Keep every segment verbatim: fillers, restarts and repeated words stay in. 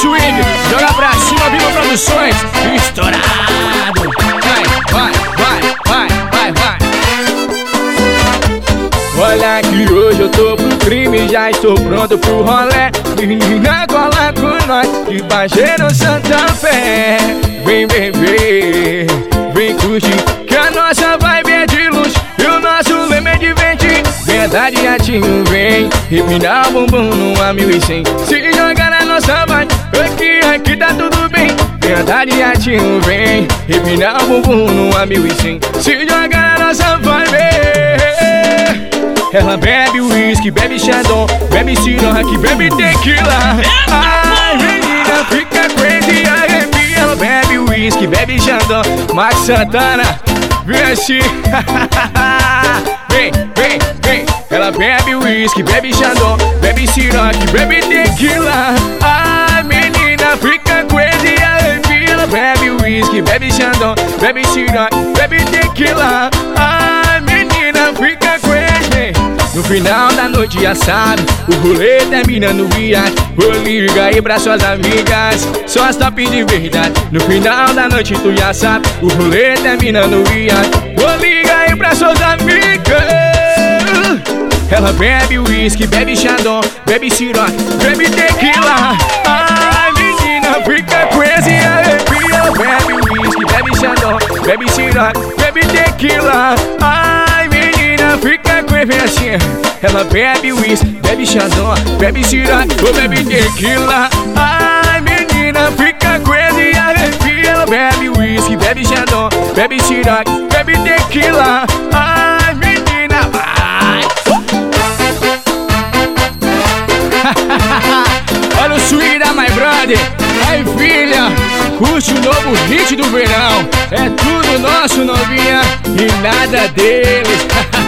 swing, joga pra cima, Viva Produções, estourado. Vai, vai, vai, vai, vai, vai. Olha que hoje eu tô pro crime, já estou pronto pro rolê. Menina, cola com nós, de Pajero Santa Fé. Vem beber, vem curtir, que a nossa vibe é de luxo e o nosso lema é de vente. Verdade, atinho, vem empinar o bumbum numa mil e cem. Se jogar na nossa vibe, aqui, aqui tá tudo bem. Verdade, atinho, vem empinar o bumbum numa mil e cem. Se jogar na nossa vibe. Ela bebe uísque, bebe Xandão, bebe Ciroc, bebe tequila. Ai, menina, fica crazy, arrepia. Ela bebe uísque, bebe Xandão, Max Santana, vem assim. Vem, vem, vem. Ela bebe uísque, bebe Xandão, bebe Ciroc, bebe tequila. Ai, menina, fica crazy, arrepia. Ela bebe uísque, bebe Xandão, bebe Ciroc, bebe tequila. Ai, menina, fica crazy. No final da noite já sabe, o rolê termina no iate. Vou ligar aí pra suas amigas, só as top de verdade. No final da noite tu já sabe, o rolê termina no iate. Vou ligar aí pra suas amigas. Ela bebe uísque, bebe Xandão, bebe Ciroc, bebe tequila. Ai, menina, fica crazy, arrepia. Ela bebe uísque, bebe Xandão, bebe Ciroc, bebe tequila. Ai, menina, fica crazy assim. Ela bebe uísque, bebe Xandão, bebe Ciroc, ou bebe tequila. Ai, menina, fica crazy, arrepia. Ela bebe uísque, bebe Xandão, bebe Ciroc, bebe tequila. Ai, menina, vai. Olha o swing da My Brother. Aí, filha, curte o novo hit do verão. É tudo nosso, novinha, e nada deles.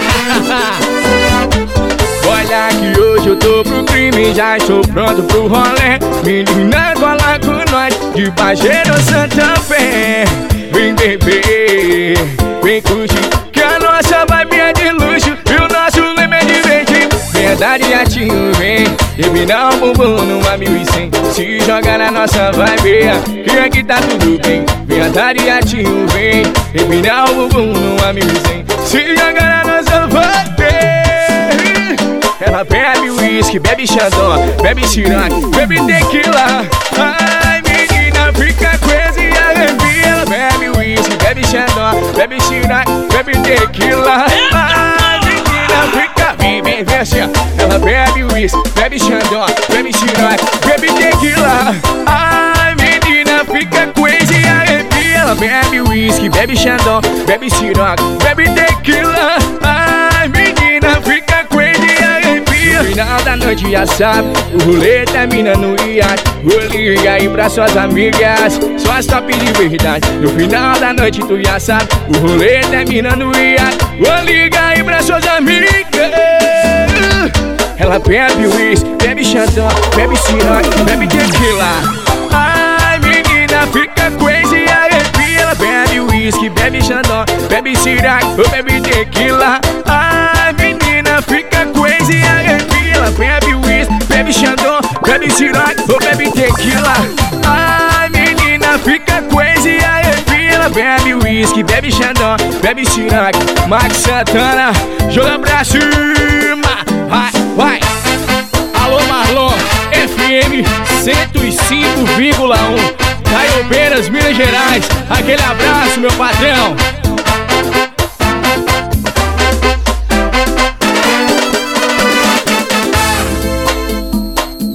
Olha que hoje eu tô pro crime, já estou pronto pro rolê. Menina, cola com nós, de Pajero Santa Fé. Vem beber, vem curtir, que a nossa vibe é de luxo e o nosso lema é de verde. Verdade, atinho, vem empinar o bumbum numa mil e cem. Se jogar na nossa vibe, que aqui tá tudo bem. Verdade, atinho, vem empinar o bumbum numa mil e cem. Se jogar na nossa vibe. Ela bebe uísque, bebe Xandão, bebe Ciroc, bebe tequila. Ai, menina, fica crazy, arrepia. Ela bebe uísque, bebe Xandão, bebe Ciroc, bebe tequila. Ai, menina, fica, vem, vem, vem assim. Ela bebe uísque, bebe Xandão, bebe Ciroc, bebe tequila. Ai, menina, fica crazy, arrepia. Ela bebe uísque, bebe Xandão, bebe Ciroc, bebe tequila. Ai, menina, fica crazy, arrepia. No final da noite já sabe, o rolê termina no iate. Vou ligar aí pra suas amigas, só as top de verdade. No final da noite tu já sabe, o rolê termina no iate. Vou ligar aí pra suas amigas. Ela bebe uísque, bebe Xandão, bebe Ciroc, bebe tequila. Ai, menina, fica crazy, arrepia. Ela bebe uísque, bebe Xandão, bebe Ciroc, bebe tequila. Ai, menina, fica crazy, arrepia. Ela bebe uísque, bebe Xandão, bebe Ciroc, bebe tequila. Ai, menina, fica crazy, arrepia. Ela bebe uísque, bebe Xandão, bebe Ciroc, Max Santana, joga pra cima. Vai, vai. Alô, Marlon, F M cento e cinco vírgula um, Caiobeiras, Minas Gerais. Aquele abraço, meu patrão.